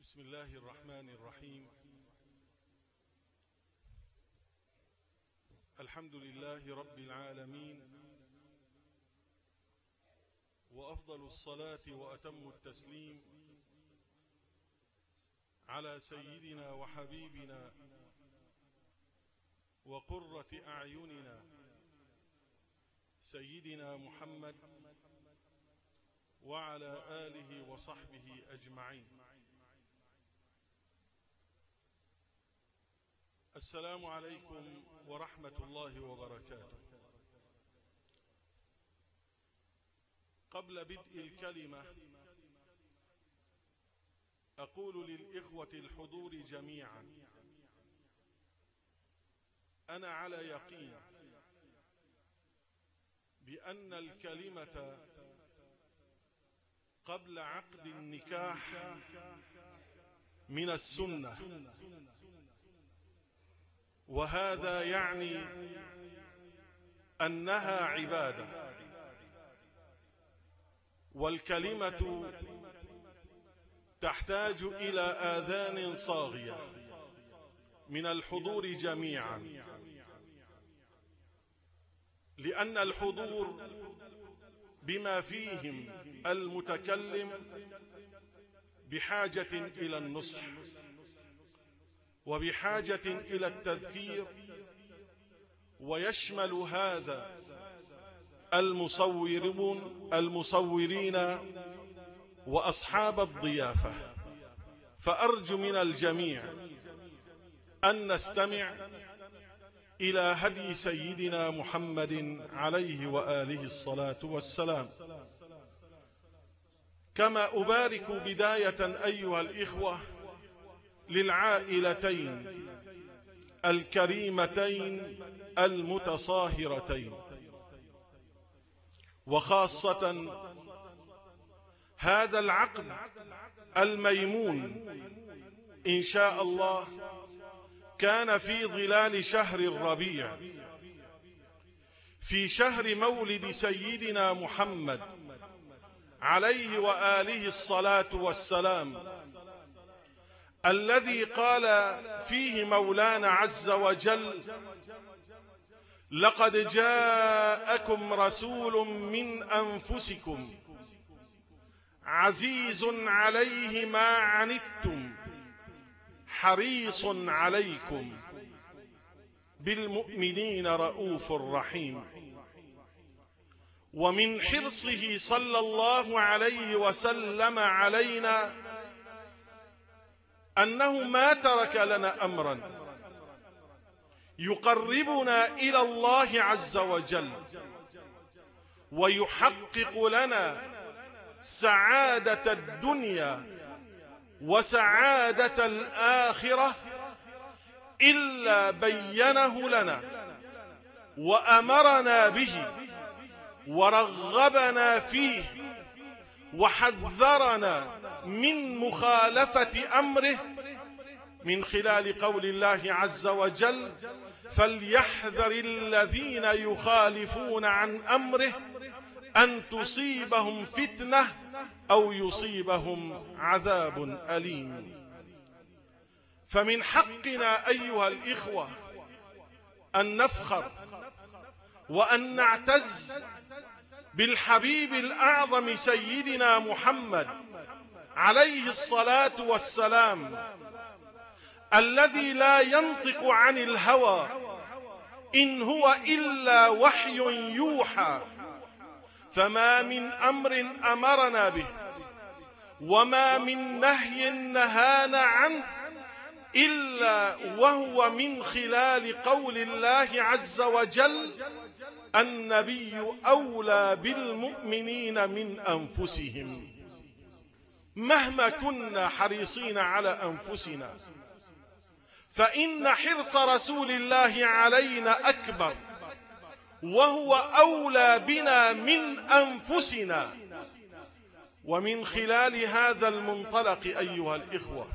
بسم الله الرحمن الرحيم. الحمد لله رب العالمين، وأفضل الصلاة وأتم التسليم على سيدنا وحبيبنا وقرة أعيننا سيدنا محمد وعلى آله وصحبه أجمعين. السلام عليكم ورحمة الله وبركاته. قبل بدء الكلمة أقول للإخوة الحضور جميعا: أنا على يقين بأن الكلمة قبل عقد النكاح من السنة، وهذا يعني أنها عبادة، والكلمة تحتاج إلى آذان صاغية من الحضور جميعا، لأن الحضور بما فيهم المتكلم بحاجة إلى النصح، وبحاجة إلى التذكير، ويشمل هذا المصورين وأصحاب الضيافة. فأرجو من الجميع أن نستمع إلى هدي سيدنا محمد عليه وآله الصلاة والسلام. كما أبارك بداية أيها الإخوة للعائلتين الكريمتين المتصاهرتين، وخاصة هذا العقد الميمون إن شاء الله كان في ظلال شهر الربيع، في شهر مولد سيدنا محمد عليه وآله الصلاة والسلام، الذي قال فيه مولانا عز وجل: لقد جاءكم رسول من أنفسكم عزيز عليه ما عنتم حريص عليكم بالمؤمنين رؤوف رحيم. ومن حرصه صلى الله عليه وسلم علينا أنه ما ترك لنا أمرا يقربنا إلى الله عز وجل ويحقق لنا سعادة الدنيا وسعادة الآخرة إلا بينه لنا وأمرنا به ورغبنا فيه وحذرنا من مخالفة أمره من خلال قول الله عز وجل: فليحذر الذين يخالفون عن أمره أن تصيبهم فتنة أو يصيبهم عذاب أليم. فمن حقنا أيها الإخوة أن نفخر وأن نعتز بالحبيب الأعظم سيدنا محمد عليه الصلاة والسلام، الذي لا ينطق عن الهوى إن هو إلا وحي يوحى. فما من أمر أمرنا به وما من نهي نهانا عنه إلا وهو من خلال قول الله عز وجل: النبي أولى بالمؤمنين من أنفسهم. مهما كنا حريصين على أنفسنا فإن حرص رسول الله علينا أكبر، وهو أولى بنا من أنفسنا. ومن خلال هذا المنطلق أيها الإخوة،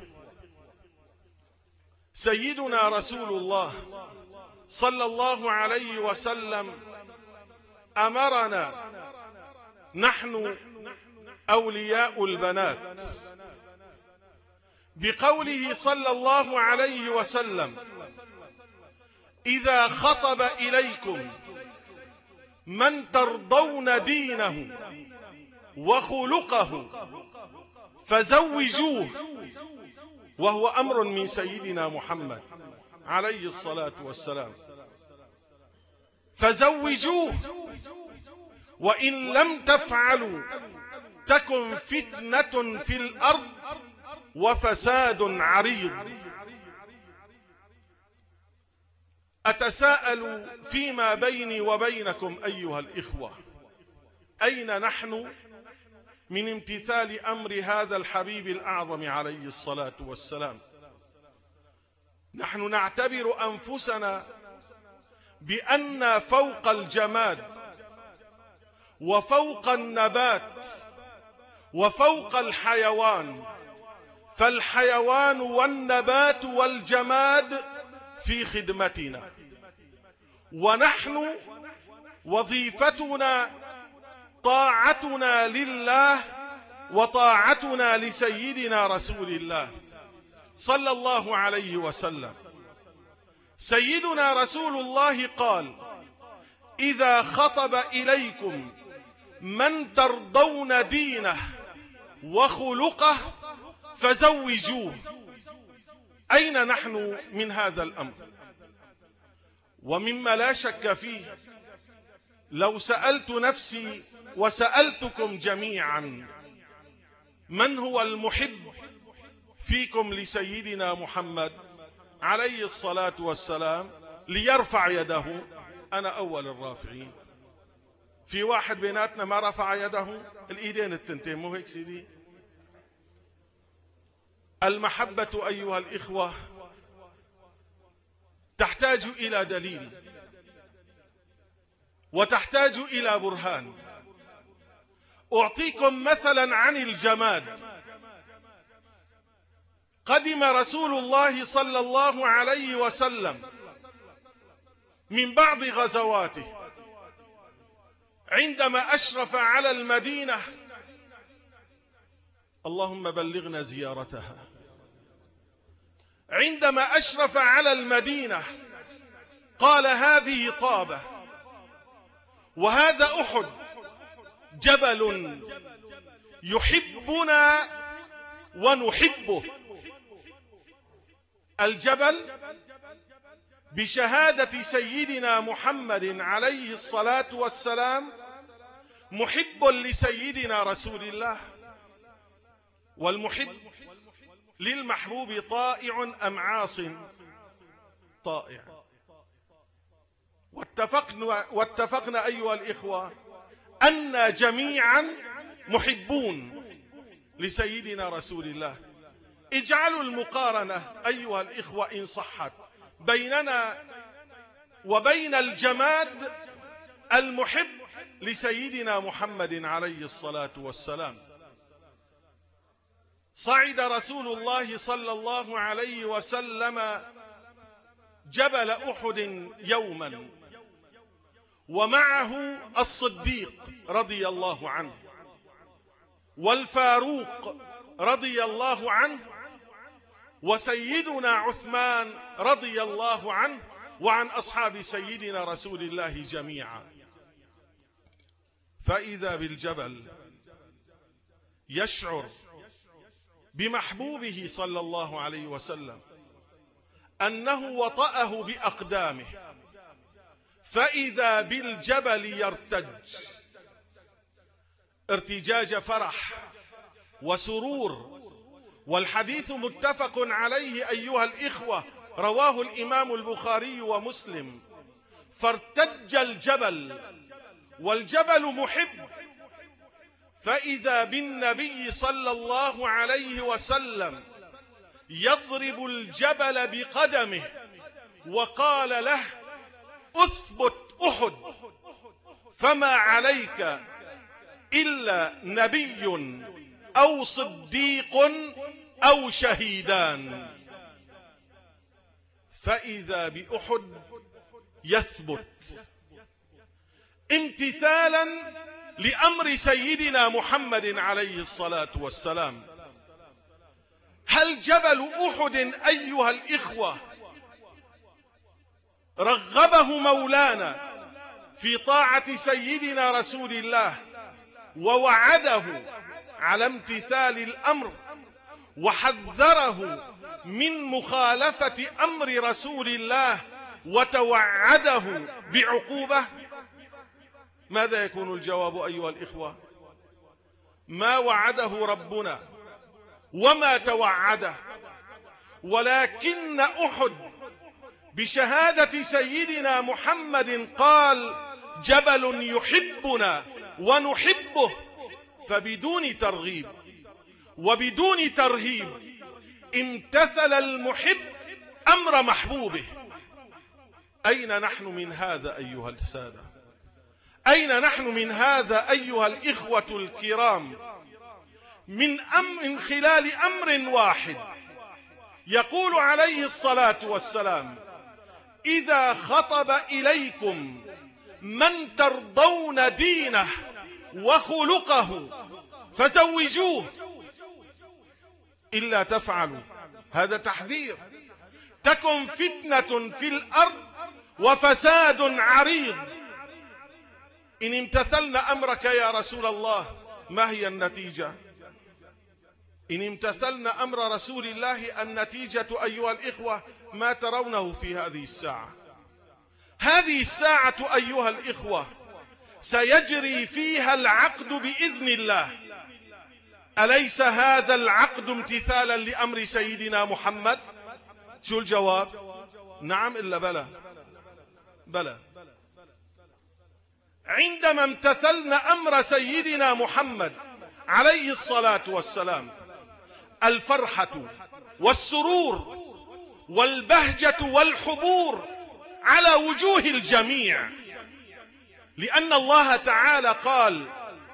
سيدنا رسول الله صلى الله عليه وسلم أمرنا نحن أولياء البنات بقوله صلى الله عليه وسلم: إذا خطب إليكم من ترضون دينه وخلقه فزوجوه، وهو أمر من سيدنا محمد عليه الصلاة والسلام. فزوجوه، وإن لم تفعلوا تكن فتنة في الأرض وفساد عريض. أتساءل فيما بيني وبينكم أيها الإخوة، أين نحن من امتثال أمر هذا الحبيب الأعظم عليه الصلاة والسلام؟ نحن نعتبر أنفسنا بأن فوق الجماد وفوق النبات وفوق الحيوان، فالحيوان والنبات والجماد في خدمتنا، ونحن وظيفتنا طاعتنا لله وطاعتنا لسيدنا رسول الله صلى الله عليه وسلم. سيدنا رسول الله قال: إذا خطب إليكم من ترضون دينه وخلقه فزوجوه. أين نحن من هذا الأمر؟ ومما لا شك فيه، لو سألت نفسي وسألتكم جميعا من هو المحب فيكم لسيدنا محمد عليه الصلاة والسلام ليرفع يده، أنا أول الرافعين. في واحد بيناتنا ما رفع يده؟ الإيدين التنتين، مو هيك سيدي؟ المحبة أيها الإخوة تحتاج إلى دليل وتحتاج إلى برهان. أعطيكم مثلا عن الجماد. قدم رسول الله صلى الله عليه وسلم من بعض غزواته، عندما أشرف على المدينة، اللهم بلغنا زيارتها، عندما أشرف على المدينة قال: هذه طابة وهذا أحد، جبل يحبنا ونحبه. الجبل بشهادة سيدنا محمد عليه الصلاة والسلام محب لسيدنا رسول الله، والمحب للمحبوب طائع أم عاص؟ طائع. واتفقنا أيها الإخوة أن جميعا محبون لسيدنا رسول الله. اجعلوا المقارنة أيها الإخوة إن صحت بيننا وبين الجماد المحب لسيدنا محمد عليه الصلاة والسلام. صعد رسول الله صلى الله عليه وسلم جبل أحد يوما، ومعه الصديق رضي الله عنه والفاروق رضي الله عنه وسيدنا عثمان رضي الله عنه وعن أصحاب سيدنا رسول الله جميعا. فإذا بالجبل يشعر بمحبوبه صلى الله عليه وسلم أنه وطأه بأقدامه، فإذا بالجبل يرتج ارتجاج فرح وسرور. والحديث متفق عليه أيها الإخوة، رواه الإمام البخاري ومسلم. فارتج الجبل والجبل محب، فإذا بالنبي صلى الله عليه وسلم يضرب الجبل بقدمه وقال له: أثبت أحد، فما عليك إلا نبي أو صديق أو شهيدان. فإذا بأحد يثبت امتثالا لأمر سيدنا محمد عليه الصلاة والسلام. هل جبل أحد أيها الإخوة رغبه مولانا في طاعة سيدنا رسول الله ووعده على امتثال الأمر وحذره من مخالفة أمر رسول الله وتوعده بعقوبة؟ ماذا يكون الجواب أيها الإخوة؟ ما وعده ربنا وما توعده، ولكن أحد بشهادة سيدنا محمد قال جبل يحبنا ونحبه، فبدون ترغيب وبدون ترهيب امتثل المحب أمر محبوبه. أين نحن من هذا أيها السادة؟ أين نحن من هذا أيها الإخوة الكرام؟ من خلال أمر واحد يقول عليه الصلاة والسلام: إذا خطب إليكم من ترضون دينه وخلقه فزوجوه، إلا تفعلوا، هذا تحذير، تكن فتنة في الأرض وفساد عريض. إن امتثلنا أمرك يا رسول الله ما هي النتيجة؟ إن امتثلنا أمر رسول الله النتيجة أيها الإخوة ما ترونه في هذه الساعة. هذه الساعة أيها الإخوة سيجري فيها العقد بإذن الله. أليس هذا العقد امتثالا لأمر سيدنا محمد؟ شو الجواب؟ نعم إلا بلى. بلى. عندما امتثلنا أمر سيدنا محمد عليه الصلاة والسلام الفرحة والسرور والبهجة والحبور على وجوه الجميع، لأن الله تعالى قال: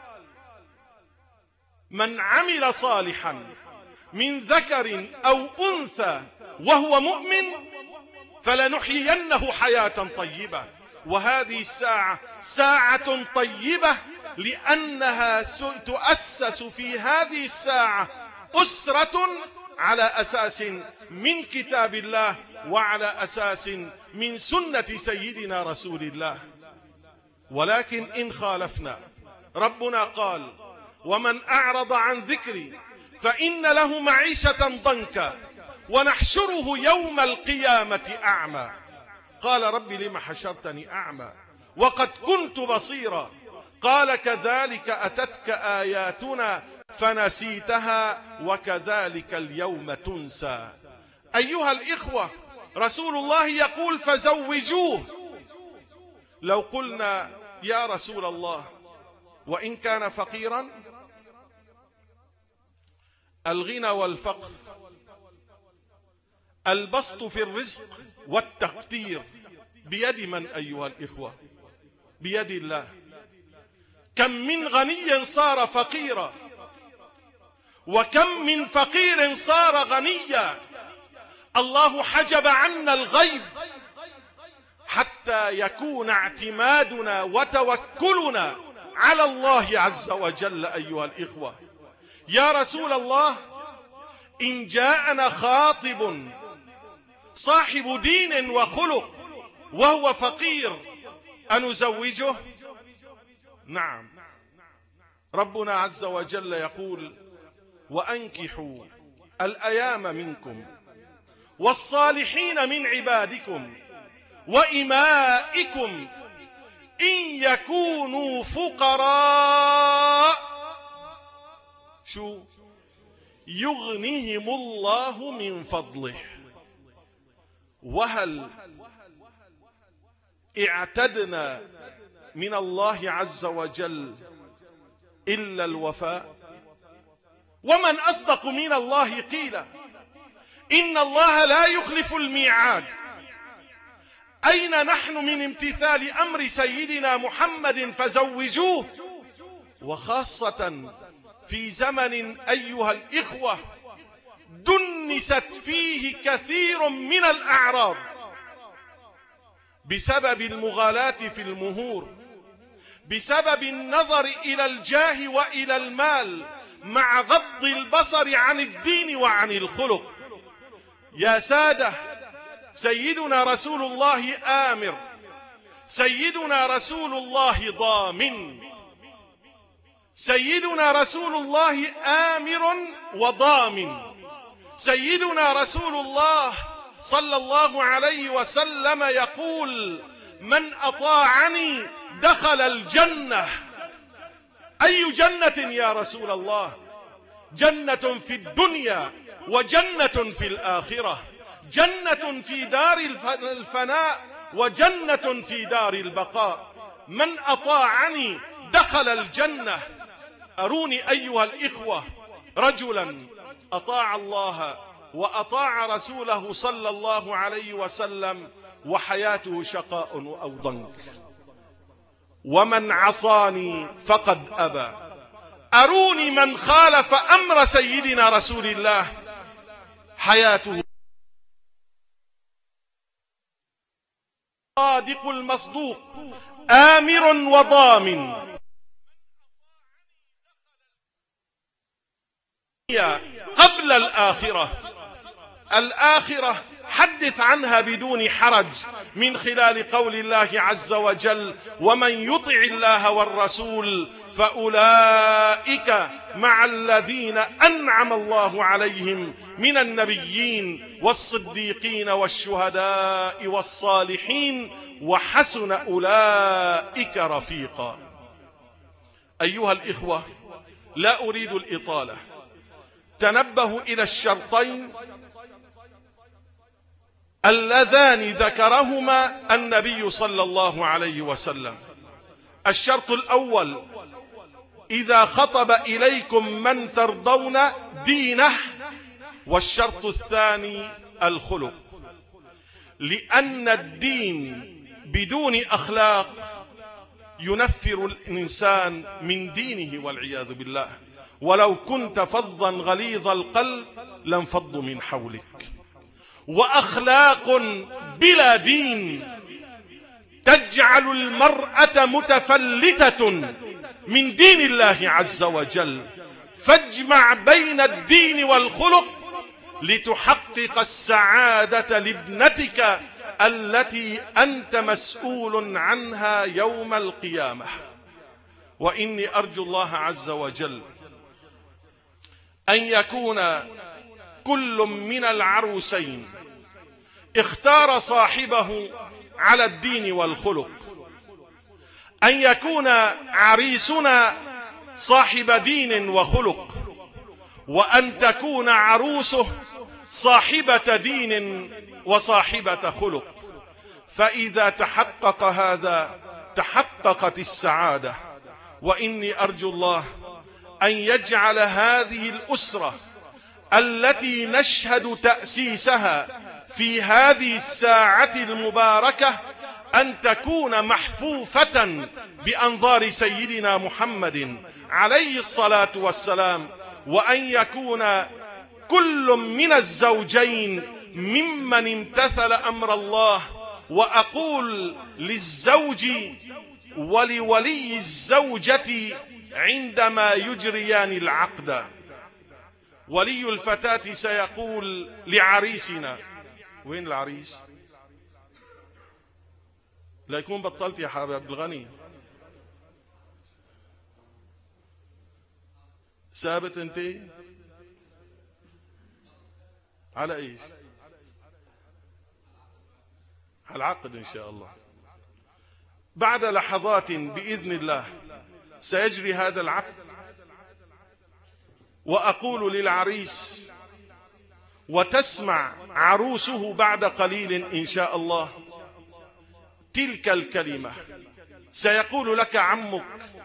من عمل صالحا من ذكر أو أنثى وهو مؤمن فلنحيينه حياة طيبة. وهذه الساعة ساعة طيبة، لأنها تؤسس في هذه الساعة أسرة على أساس من كتاب الله وعلى أساس من سنة سيدنا رسول الله. ولكن إن خالفنا، ربنا قال: ومن أعرض عن ذكري فإن له معيشة ضنكا ونحشره يوم القيامة أعمى. قال: رب لم حشرتني أعمى وقد كنت بصيرا. قال: كذلك أتتك آياتنا فنسيتها وكذلك اليوم تنسى. أيها الإخوة، رسول الله يقول: فزوجوه. لو قلنا يا رسول الله وإن كان فقيرا، الغنى والفقر، البسط في الرزق والتقدير بيد من أيها الإخوة؟ بيد الله. كم من غني صار فقيرا، وكم من فقير صار غنيا. الله حجب عنا الغيب حتى يكون اعتمادنا وتوكلنا على الله عز وجل. أيها الإخوة، يا رسول الله، إن جاءنا خاطب صاحب دين وخلق وهو فقير أنزوجه؟ نعم. ربنا عز وجل يقول: وأنكحوا الأيام منكم والصالحين من عبادكم وإمائكم إن يكونوا فقراء شو يغنيهم الله من فضله. وهل اعتدنا من الله عز وجل إلا الوفاء؟ ومن أصدق من الله قيلا؟ إن الله لا يخلف الميعاد. أين نحن من امتثال أمر سيدنا محمد فزوجوه؟ وخاصة في زمن أيها الإخوة دنست فيه كثير من الأعراض بسبب المغالاة في المهور، بسبب النظر إلى الجاه وإلى المال، مع غض البصر عن الدين وعن الخلق. يا سادة، سيدنا رسول الله آمر، سيدنا رسول الله ضامن، سيدنا رسول الله آمر وضامن. سيدنا رسول الله صلى الله عليه وسلم يقول: من أطاعني دخل الجنة. أي جنة يا رسول الله؟ جنة في الدنيا وجنة في الآخرة، جنة في دار الفناء وجنة في دار البقاء. من أطاعني دخل الجنة. أروني أيها الإخوة رجلا أطاع الله وأطاع رسوله صلى الله عليه وسلم وحياته شقاء أو ضنك. ومن عصاني فقد أبى. أروني من خالف أمر سيدنا رسول الله حياته صادق المصدوق آمر وضامن. قبل الآخرة حدث عنها بدون حرج من خلال قول الله عز وجل: ومن يطع الله والرسول فأولئك مع الذين أنعم الله عليهم من النبيين والصديقين والشهداء والصالحين وحسن أولئك رفيقا. أيها الإخوة، لا أريد الإطالة. تنبهوا إلى الشرطين اللذان ذكرهما النبي صلى الله عليه وسلم. الشرط الأول: إذا خطب إليكم من ترضون دينه. والشرط الثاني: الخلق. لأن الدين بدون أخلاق ينفر الإنسان من دينه والعياذ بالله. ولو كنت فظا غليظ القلب لانفضوا من حولك. وأخلاق بلا دين تجعل المرأة متفلتة من دين الله عز وجل. فاجمع بين الدين والخلق لتحقق السعادة لابنتك التي أنت مسؤول عنها يوم القيامة. وإني أرجو الله عز وجل أن يكون كل من العروسين اختار صاحبه على الدين والخلق، أن يكون عريسنا صاحب دين وخلق، وأن تكون عروسه صاحبة دين وصاحبة خلق. فإذا تحقق هذا تحققت السعادة. وإني أرجو الله أن يجعل هذه الأسرة التي نشهد تأسيسها في هذه الساعة المباركة أن تكون محفوفة بأنظار سيدنا محمد عليه الصلاة والسلام، وأن يكون كل من الزوجين ممن امتثل أمر الله. وأقول للزوج ولولي الزوجة عندما يجريان العقد: ولي الفتاة سيقول لعريسنا: وين العريس؟ لا يكون بطلت يا حبيب عبد الغني، ثابت انت على ايش؟ على العقد ان شاء الله. بعد لحظات بإذن الله سيجري هذا العقد، وأقول للعريس وتسمع عروسه بعد قليل إن شاء الله تلك الكلمة. سيقول لك عمك: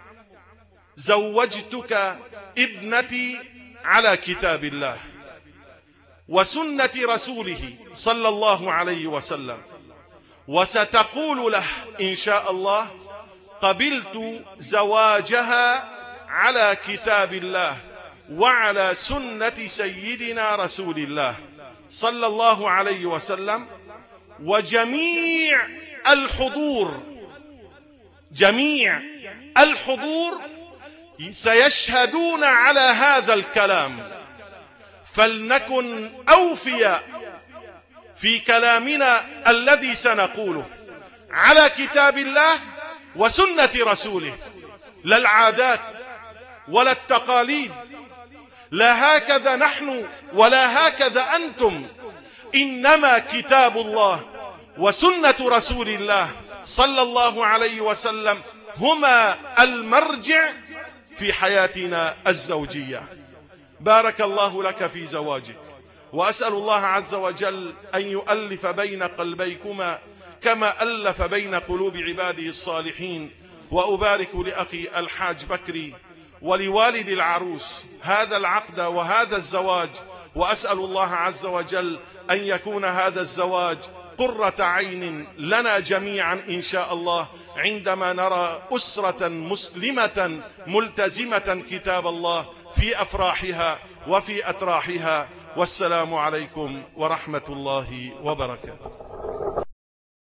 زوجتك ابنتي على كتاب الله وسنة رسوله صلى الله عليه وسلم. وستقول له إن شاء الله: قبلت زواجها على كتاب الله وعلى سنة سيدنا رسول الله صلى الله عليه وسلم. وجميع الحضور سيشهدون على هذا الكلام، فلنكن أوفياء في كلامنا الذي سنقوله على كتاب الله وسنة رسوله، لا العادات ولا التقاليد، لا هكذا نحن ولا هكذا أنتم، إنما كتاب الله وسنة رسول الله صلى الله عليه وسلم هما المرجع في حياتنا الزوجية. بارك الله لك في زواجك، وأسأل الله عز وجل أن يؤلف بين قلبيكما كما ألف بين قلوب عباده الصالحين. وأبارك لأخي الحاج بكري ولوالد العروس هذا العقد وهذا الزواج، وأسأل الله عز وجل أن يكون هذا الزواج قرة عين لنا جميعا إن شاء الله، عندما نرى أسرة مسلمة ملتزمة كتاب الله في أفراحها وفي أتراحها. والسلام عليكم ورحمة الله وبركاته.